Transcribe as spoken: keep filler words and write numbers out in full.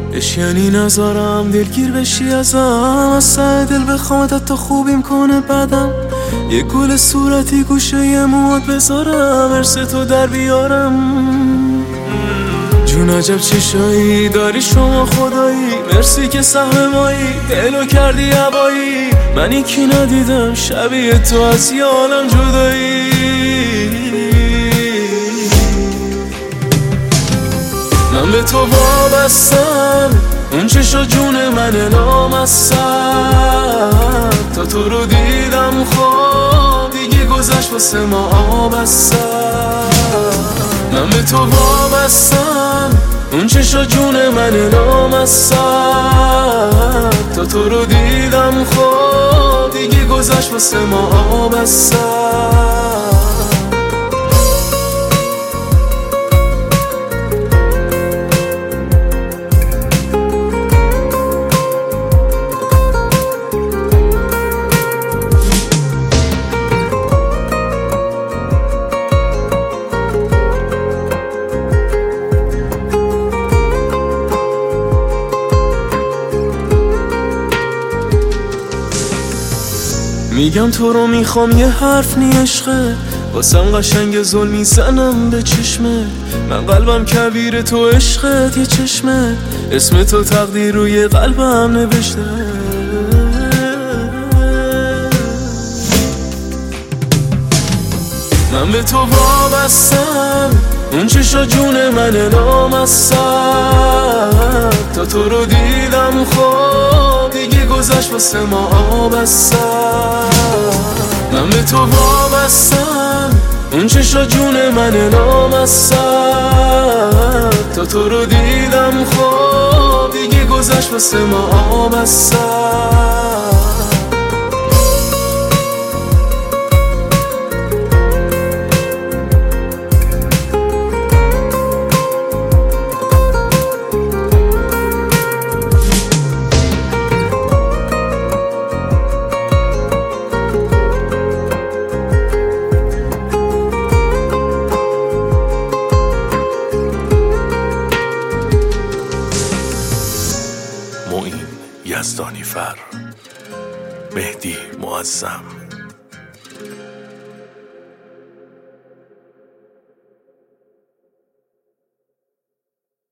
اش یعنی نذارم دلگیر بشی ازم، از سر دل بخوامت تا خوبیم کنه بدم. یه گل صورتی گوشه یه موات بذارم، ارس تو در بیارم. جون عجب چشایی داری شما خدایی، مرسی که سهم مایی دلو کردی هوایی. من یکی ندیدم شبیه تو از یه عالم جدایی. من به تو وابستم، اون چشا جون من لامصب. تا تو رو دیدم خواب دیگه گذشت واسه ما آبستم. من به تو وابستم، اون چشا جون من لامصب. تا تو رو دیدم خواب دیگه گذشت واسه ما آبستم. میگم تو رو میخوام یه حرف نی عشقه، واسم قشنگ ظلم میزنم به چشمه. من قلبم کبیر تو عشقت یه چشمه، اسم تو تقدیر روی قلبم نوشته. من به تو وابستم، اون چشا جون من لامصب. تا تو رو دیدم خواب دیگه گذشت واسه ما آبستم. من به تو وابستم، اون چشا جون من لامصب. تا تو رو دیدم خواب دیگه گذشت واسه ما آبستم. معین یزدانی فر، مهدی معظم.